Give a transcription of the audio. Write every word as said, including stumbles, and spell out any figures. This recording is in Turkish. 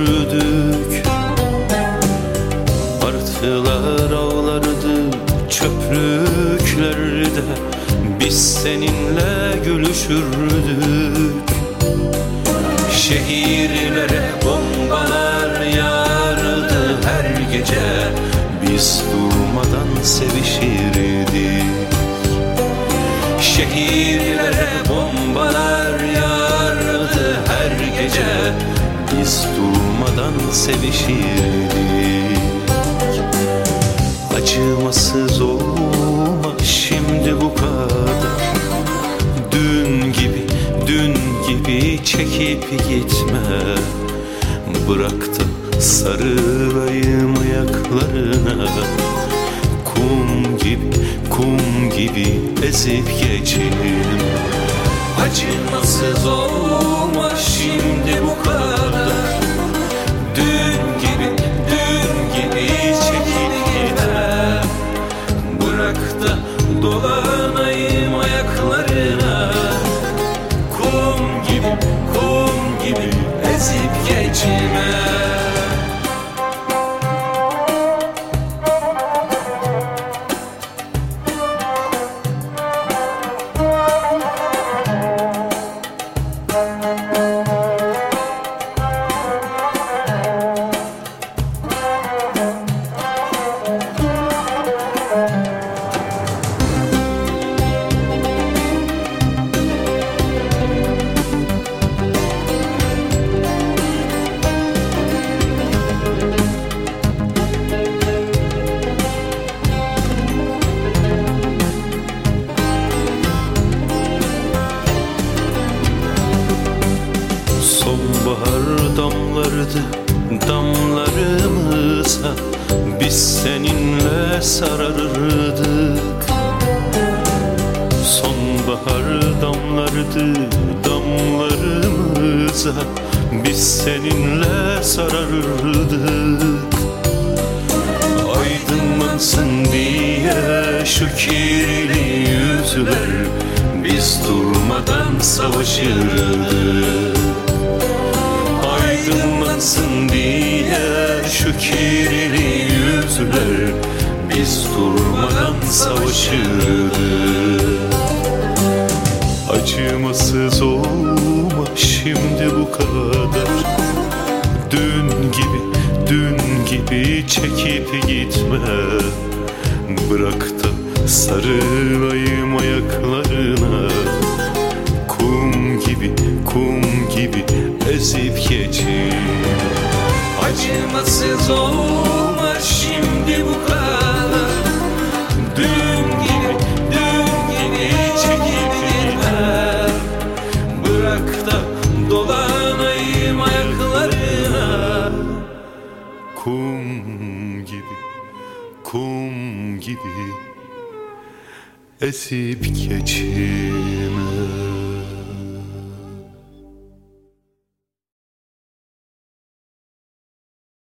sürdük. Martılar ağlardı çöplüklerde, biz seninle gülüşürdük. Şehirlere bombalar yağardı her gece, biz durmadan sevişirdik. Şehirlere bombalar yağardı her gece, biz durmadan sevişirdik. Acımasız olma şimdi bu kadar, dün gibi, dün gibi çekip gitme. Bırak da sarılayım ayaklarına, kum gibi, kum gibi ezip geçelim. Acımasız olma şimdi bu kadar, dün gibi, dün gibi çekip gitme. Bırak da dolanayım ayaklarına, kum gibi, kum gibi ezip geçme. Sonbahar damlardı damlarımıza, biz seninle sararırdık. Sonbahar damlardı damlarımıza, biz seninle sararırdık. Aydınlansın diye şu kirli yüzler, biz durmadan savaşırdık. Aydınlansın diye şu kirli yüzler, biz durmadan savaşırdık. Acımasız olma şimdi bu kadar, dün gibi, dün gibi çekip gitme. Bırak da sarılayım ayaklarına, kum gibi, kum gibi ezip geçin. Acımasız olma şimdi bu kadar, dün gibi, dün gibi çekip gitme. Bırak da dolanayım ayaklarına, kum gibi, kum gibi ezip geçin.